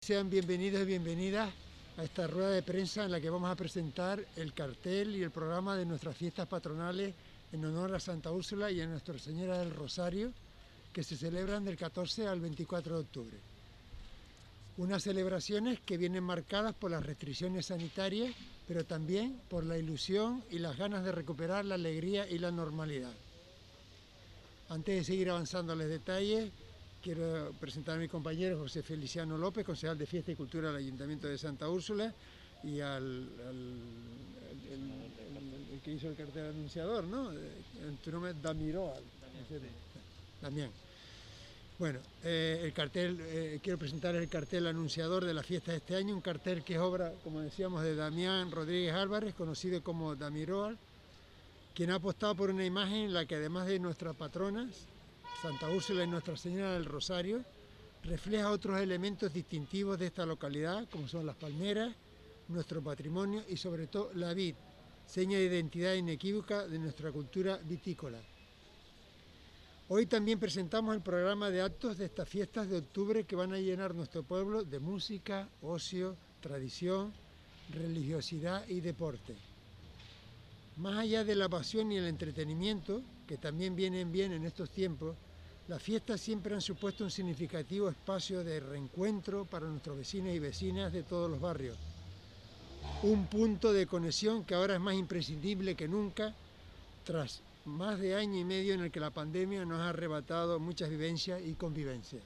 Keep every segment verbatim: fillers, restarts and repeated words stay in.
Sean bienvenidos y bienvenidas a esta rueda de prensa en la que vamos a presentar el cartel y el programa de nuestras fiestas patronales en honor a Santa Úrsula y a Nuestra Señora del Rosario, que se celebran del catorce al veinticuatro de octubre. Unas celebraciones que vienen marcadas por las restricciones sanitarias, pero también por la ilusión y las ganas de recuperar la alegría y la normalidad. Antes de seguir avanzando en los detalles, quiero presentar a mi compañero José Feliciano López, concejal de Fiesta y Cultura del Ayuntamiento de Santa Úrsula, y al, al el, el, el, el que hizo el cartel anunciador, ¿no? En tu nombre es Damiroal. También. Bueno, eh, el cartel, eh, quiero presentar el cartel anunciador de la fiesta de este año, un cartel que es obra, como decíamos, de Damián Rodríguez Álvarez, conocido como Damiroal, quien ha apostado por una imagen en la que, además de nuestras patronas, Santa Úrsula y Nuestra Señora del Rosario, refleja otros elementos distintivos de esta localidad, como son las palmeras, nuestro patrimonio y sobre todo la vid, seña de identidad inequívoca de nuestra cultura vitícola. Hoy también presentamos el programa de actos de estas fiestas de octubre que van a llenar nuestro pueblo de música, ocio, tradición, religiosidad y deporte. Más allá de la pasión y el entretenimiento, que también vienen bien en estos tiempos, las fiestas siempre han supuesto un significativo espacio de reencuentro para nuestros vecinos y vecinas de todos los barrios. Un punto de conexión que ahora es más imprescindible que nunca, tras más de año y medio en el que la pandemia nos ha arrebatado muchas vivencias y convivencias.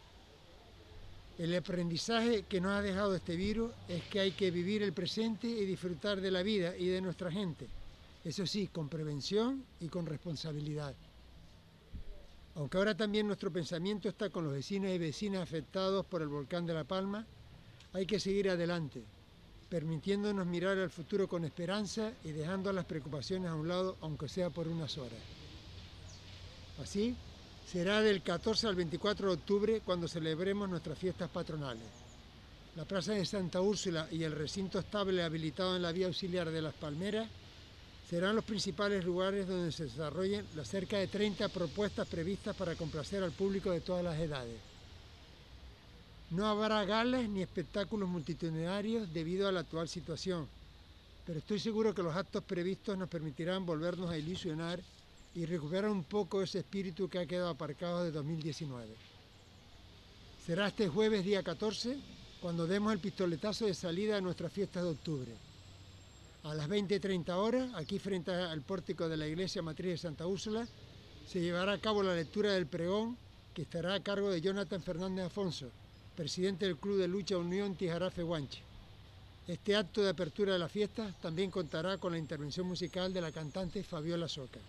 El aprendizaje que nos ha dejado este virus es que hay que vivir el presente y disfrutar de la vida y de nuestra gente. Eso sí, con prevención y con responsabilidad. Aunque ahora también nuestro pensamiento está con los vecinos y vecinas afectados por el volcán de La Palma, hay que seguir adelante, permitiéndonos mirar al futuro con esperanza y dejando las preocupaciones a un lado, aunque sea por unas horas. Así, será del catorce al veinticuatro de octubre cuando celebremos nuestras fiestas patronales. La Plaza de Santa Úrsula y el recinto estable habilitado en la vía auxiliar de Las Palmeras serán los principales lugares donde se desarrollen las cerca de treinta propuestas previstas para complacer al público de todas las edades. No habrá galas ni espectáculos multitudinarios debido a la actual situación, pero estoy seguro que los actos previstos nos permitirán volvernos a ilusionar y recuperar un poco ese espíritu que ha quedado aparcado de dos mil diecinueve. Será este jueves día catorce cuando demos el pistoletazo de salida a nuestras fiestas de octubre. A las veinte y treinta horas, aquí frente al pórtico de la Iglesia Matriz de Santa Úrsula, se llevará a cabo la lectura del pregón que estará a cargo de Jonathan Fernández Afonso, presidente del Club de Lucha Unión Tijarafe Guanche. Este acto de apertura de la fiesta también contará con la intervención musical de la cantante Fabiola Soca.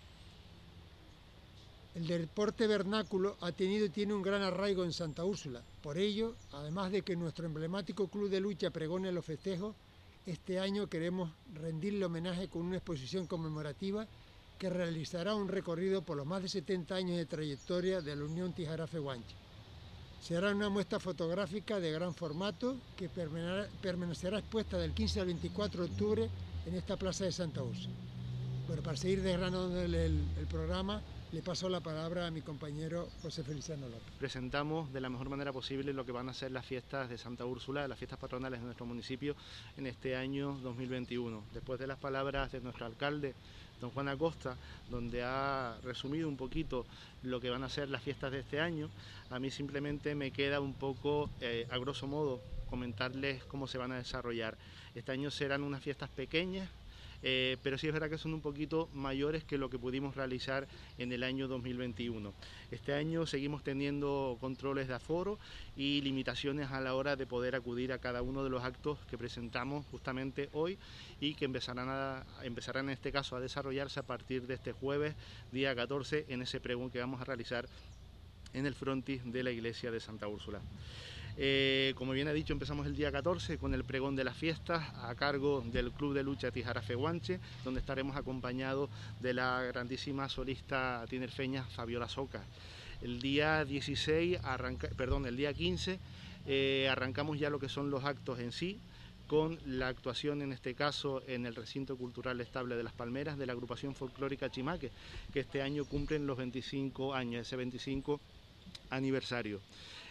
El deporte vernáculo ha tenido y tiene un gran arraigo en Santa Úrsula. Por ello, además de que nuestro emblemático club de lucha pregone los festejos, este año queremos rendirle homenaje con una exposición conmemorativa que realizará un recorrido por los más de setenta años de trayectoria de la Unión Tijarafe Guanche. Será una muestra fotográfica de gran formato que permanecerá expuesta del quince al veinticuatro de octubre en esta plaza de Santa Úrsula. Bueno, para seguir desgranando el, el, el programa, le paso la palabra a mi compañero José Feliciano López. Presentamos de la mejor manera posible lo que van a ser las fiestas de Santa Úrsula, las fiestas patronales de nuestro municipio en este año dos mil veintiuno. Después de las palabras de nuestro alcalde, don Juan Acosta, donde ha resumido un poquito lo que van a ser las fiestas de este año, a mí simplemente me queda un poco, eh, a grosso modo, comentarles cómo se van a desarrollar. Este año serán unas fiestas pequeñas, Eh, pero sí es verdad que son un poquito mayores que lo que pudimos realizar en el año dos mil veintiuno. Este año seguimos teniendo controles de aforo y limitaciones a la hora de poder acudir a cada uno de los actos que presentamos justamente hoy y que empezarán, a, empezarán en este caso a desarrollarse a partir de este jueves, día catorce, en ese pregón que vamos a realizar en el frontis de la iglesia de Santa Úrsula. Eh, como bien ha dicho, empezamos el día catorce con el pregón de las fiestas a cargo del Club de Lucha Tijarafe Guanche, donde estaremos acompañados de la grandísima solista tinerfeña Fabiola Soca. El día dieciséis, arranca, perdón, el día quince eh, arrancamos ya lo que son los actos en sí, con la actuación en este caso en el recinto cultural estable de Las Palmeras de la agrupación folclórica Chimaque, que este año cumplen los veinticinco años, ese veinticinco aniversario.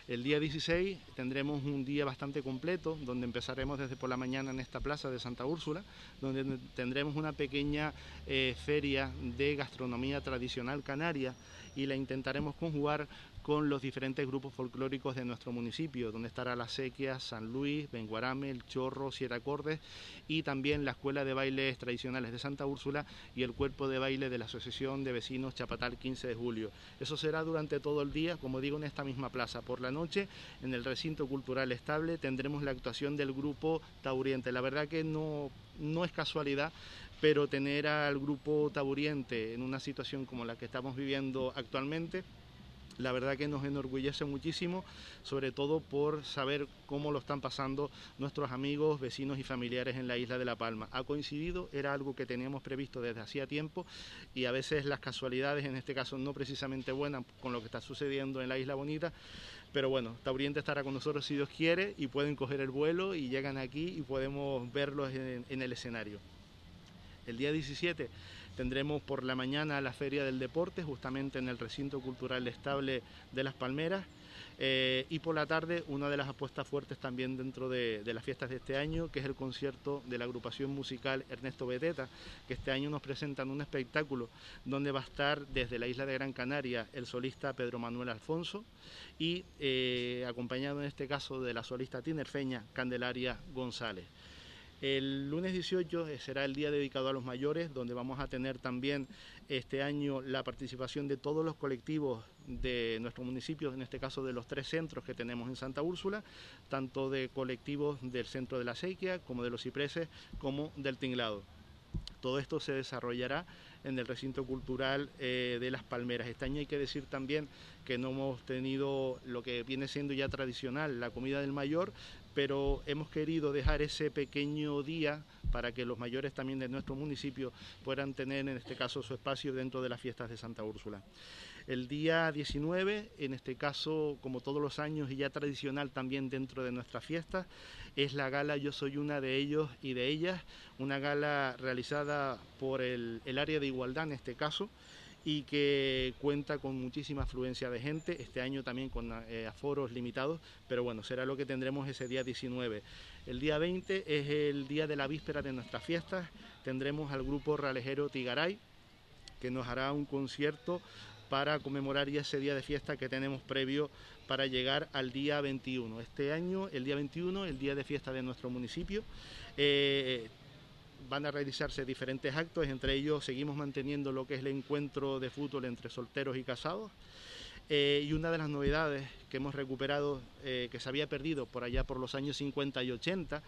El día dieciséis tendremos un día bastante completo, donde empezaremos desde por la mañana en esta plaza de Santa Úrsula, donde tendremos una pequeña eh, feria de gastronomía tradicional canaria y la intentaremos conjugar con los diferentes grupos folclóricos de nuestro municipio, donde estará La Sequia, San Luis, Benguarame, El Chorro, Siete Acordes y también la Escuela de Bailes Tradicionales de Santa Úrsula y el Cuerpo de Baile de la Asociación de Vecinos Chapatal quince de julio. Eso será durante todo el día, como digo, en esta misma plaza. Por la noche, en el Recinto Cultural Estable, tendremos la actuación del grupo Tauriente. La verdad que no, no es casualidad, pero tener al grupo Tauriente en una situación como la que estamos viviendo actualmente, la verdad que nos enorgullece muchísimo, sobre todo por saber cómo lo están pasando nuestros amigos, vecinos y familiares en la isla de La Palma. Ha coincidido, era algo que teníamos previsto desde hacía tiempo y a veces las casualidades, en este caso no precisamente buenas con lo que está sucediendo en la Isla Bonita, pero bueno, Tauriente estará con nosotros si Dios quiere y pueden coger el vuelo y llegan aquí y podemos verlos en, en el escenario. El día diecisiete tendremos por la mañana la Feria del Deporte, justamente en el Recinto Cultural Estable de Las Palmeras, eh, y por la tarde una de las apuestas fuertes también dentro de, de las fiestas de este año, que es el concierto de la agrupación musical Ernesto Beteta, que este año nos presentan un espectáculo donde va a estar desde la isla de Gran Canaria el solista Pedro Manuel Alfonso y eh, acompañado en este caso de la solista tinerfeña Candelaria González. El lunes dieciocho será el día dedicado a los mayores, donde vamos a tener también este año la participación de todos los colectivos de nuestro municipio, en este caso de los tres centros que tenemos en Santa Úrsula, tanto de colectivos del Centro de la Sequia, como de los Cipreses, como del Tinglado. Todo esto se desarrollará en el recinto cultural eh, de Las Palmeras. Este año hay que decir también que no hemos tenido lo que viene siendo ya tradicional, la comida del mayor, pero hemos querido dejar ese pequeño día para que los mayores también de nuestro municipio puedan tener en este caso su espacio dentro de las fiestas de Santa Úrsula. El día diecinueve, en este caso, como todos los años y ya tradicional también dentro de nuestras fiestas, es la gala Yo Soy Una de Ellos y de Ellas, una gala realizada por el, el área de igualdad en este caso, y que cuenta con muchísima afluencia de gente, este año también con eh, aforos limitados, pero bueno, será lo que tendremos ese día diecinueve. El día veinte es el día de la víspera de nuestras fiestas, tendremos al grupo ralejero Tigaray, que nos hará un concierto para conmemorar ya ese día de fiesta que tenemos previo para llegar al día veintiuno. Este año, el día veintiuno, el día de fiesta de nuestro municipio, eh, van a realizarse diferentes actos, entre ellos seguimos manteniendo lo que es el encuentro de fútbol entre solteros y casados, eh, y una de las novedades que hemos recuperado, eh, que se había perdido por allá por los años cincuenta y ochenta,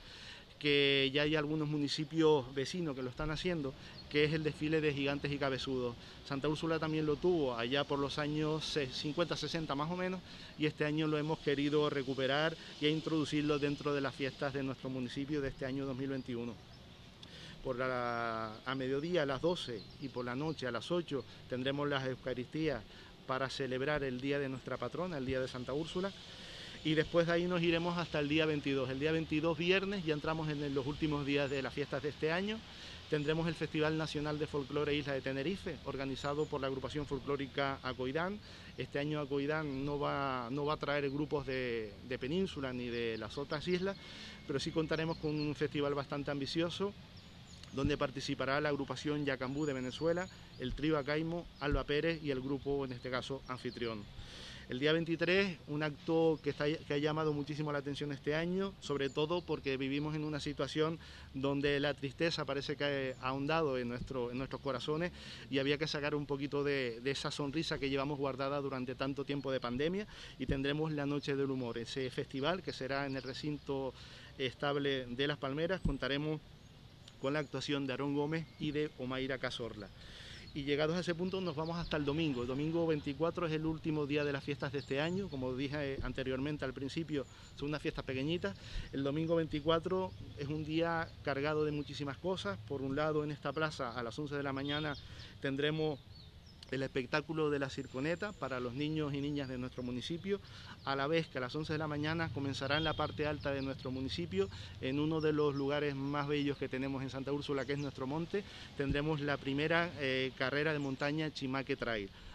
que ya hay algunos municipios vecinos que lo están haciendo, que es el desfile de gigantes y cabezudos. Santa Úrsula también lo tuvo allá por los años cincuenta, sesenta más o menos, y este año lo hemos querido recuperar y introducirlo dentro de las fiestas de nuestro municipio de este año dos mil veintiuno. Por la, a mediodía a las doce y por la noche a las ocho tendremos las Eucaristías para celebrar el día de nuestra patrona, el día de Santa Úrsula, y después de ahí nos iremos hasta el día veintidós. El día veintidós, viernes, ya entramos en los últimos días de las fiestas de este año. Tendremos el Festival Nacional de Folclore Isla de Tenerife, organizado por la agrupación folclórica Acoidán. Este año Acoidán no va, no va a traer grupos de, de península ni de las otras islas, pero sí contaremos con un festival bastante ambicioso, donde participará la agrupación Yacambú de Venezuela, el trío Acaimo, Alba Pérez y el grupo, en este caso, Anfitrión. El día veintitrés, un acto que, está, que ha llamado muchísimo la atención este año, sobre todo porque vivimos en una situación donde la tristeza parece que ha ahondado en, nuestro, en nuestros corazones y había que sacar un poquito de, de esa sonrisa que llevamos guardada durante tanto tiempo de pandemia, y tendremos la Noche del Humor, ese festival que será en el recinto estable de Las Palmeras. Contaremos con la actuación de Aarón Gómez y de Omaira Cazorla. Y llegados a ese punto nos vamos hasta el domingo. El domingo veinticuatro es el último día de las fiestas de este año. Como dije anteriormente al principio, son unas fiestas pequeñitas. El domingo veinticuatro es un día cargado de muchísimas cosas. Por un lado, en esta plaza a las once de la mañana tendremos el espectáculo de la circoneta para los niños y niñas de nuestro municipio, a la vez que a las once de la mañana comenzará en la parte alta de nuestro municipio, en uno de los lugares más bellos que tenemos en Santa Úrsula, que es nuestro monte, tendremos la primera eh, carrera de montaña Chimaque Trail.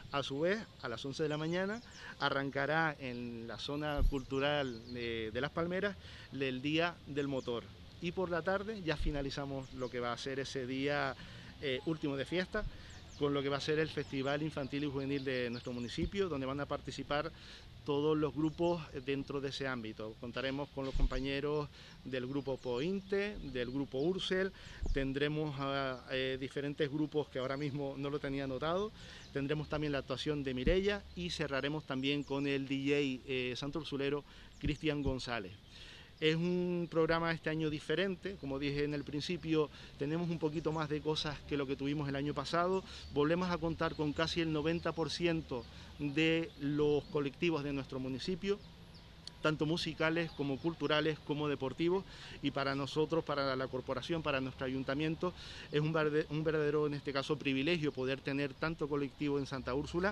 A su vez, a las once de la mañana arrancará en la zona cultural de, de Las Palmeras el Día del Motor. Y por la tarde ya finalizamos lo que va a ser ese día eh, último de fiesta, con lo que va a ser el Festival Infantil y Juvenil de nuestro municipio, donde van a participar todos los grupos dentro de ese ámbito. Contaremos con los compañeros del grupo Pointe, del grupo Ursel, tendremos a, eh, diferentes grupos que ahora mismo no lo tenía anotado, tendremos también la actuación de Mireia y cerraremos también con el D J eh, santursulero Cristian González. Es un programa este año diferente, como dije en el principio, tenemos un poquito más de cosas que lo que tuvimos el año pasado, volvemos a contar con casi el noventa por ciento de los colectivos de nuestro municipio, tanto musicales como culturales como deportivos, y para nosotros, para la corporación, para nuestro ayuntamiento, es un verdadero, en este caso, privilegio poder tener tanto colectivo en Santa Úrsula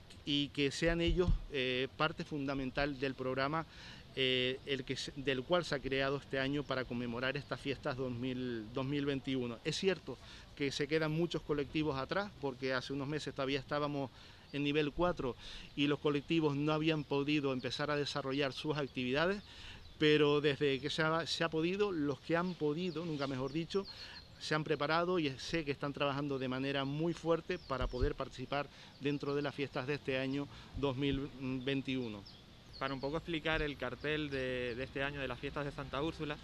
y que sean ellos eh, parte fundamental del programa Eh, el que, del cual se ha creado este año para conmemorar estas fiestas dos mil veintiuno. Es cierto que se quedan muchos colectivos atrás, porque hace unos meses todavía estábamos en nivel cuatro y los colectivos no habían podido empezar a desarrollar sus actividades, pero desde que se ha, se ha podido, los que han podido, nunca mejor dicho, se han preparado y sé que están trabajando de manera muy fuerte para poder participar dentro de las fiestas de este año dos mil veintiuno. Para un poco explicar el cartel de, de este año de las fiestas de Santa Úrsula,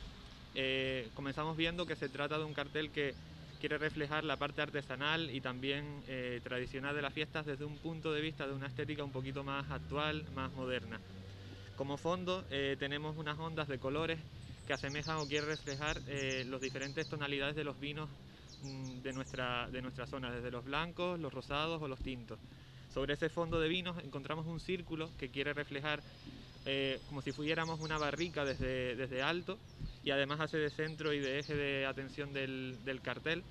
eh, comenzamos viendo que se trata de un cartel que quiere reflejar la parte artesanal y también eh, tradicional de las fiestas desde un punto de vista de una estética un poquito más actual, más moderna. Como fondo eh, tenemos unas ondas de colores que asemejan o quieren reflejar eh, las diferentes tonalidades de los vinos mmm, de, nuestra, de nuestra zona, desde los blancos, los rosados o los tintos. Sobre ese fondo de vinos encontramos un círculo que quiere reflejar eh, como si fuéramos una barrica desde, desde alto, y además hace de centro y de eje de atención del, del cartel,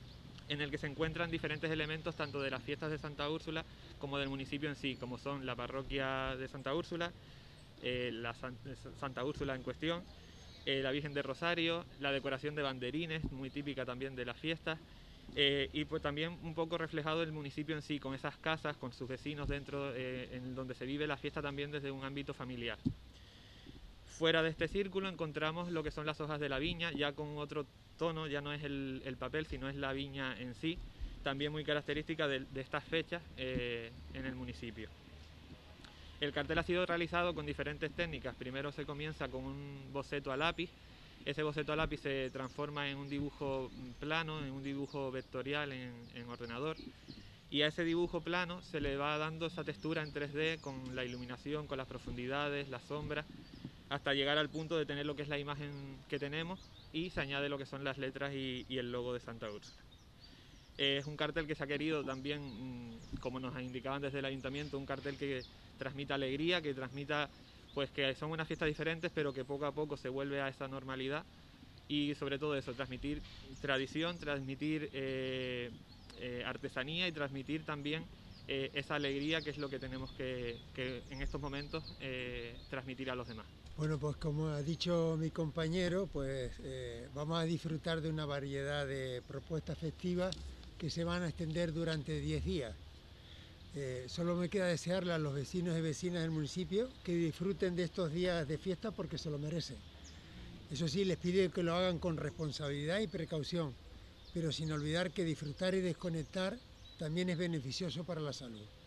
en el que se encuentran diferentes elementos tanto de las fiestas de Santa Úrsula como del municipio en sí, como son la parroquia de Santa Úrsula, eh, la San, Santa Úrsula en cuestión, eh, la Virgen de Rosario, la decoración de banderines, muy típica también de las fiestas, Eh, y pues también un poco reflejado el municipio en sí, con esas casas, con sus vecinos dentro, eh, en donde se vive la fiesta también desde un ámbito familiar. Fuera de este círculo encontramos lo que son las hojas de la viña, ya con otro tono, ya no es el, el papel, sino es la viña en sí, también muy característica de, de estas fechas eh, en el municipio. El cartel ha sido realizado con diferentes técnicas. Primero se comienza con un boceto a lápiz. Ese boceto a lápiz se transforma en un dibujo plano, en un dibujo vectorial en, en ordenador, y a ese dibujo plano se le va dando esa textura en tres D con la iluminación, con las profundidades, las sombras, hasta llegar al punto de tener lo que es la imagen que tenemos, y se añade lo que son las letras y, y el logo de Santa Úrsula. Es un cartel que se ha querido también, como nos indicaban desde el ayuntamiento, un cartel que transmita alegría, que transmita pues que son unas fiestas diferentes, pero que poco a poco se vuelve a esa normalidad, y sobre todo eso, transmitir tradición, transmitir eh, eh, artesanía y transmitir también eh, esa alegría que es lo que tenemos que, que en estos momentos eh, transmitir a los demás. Bueno, pues como ha dicho mi compañero, pues eh, vamos a disfrutar de una variedad de propuestas festivas que se van a extender durante diez días. Eh, solo me queda desearle a los vecinos y vecinas del municipio que disfruten de estos días de fiesta porque se lo merecen. Eso sí, les pido que lo hagan con responsabilidad y precaución, pero sin olvidar que disfrutar y desconectar también es beneficioso para la salud.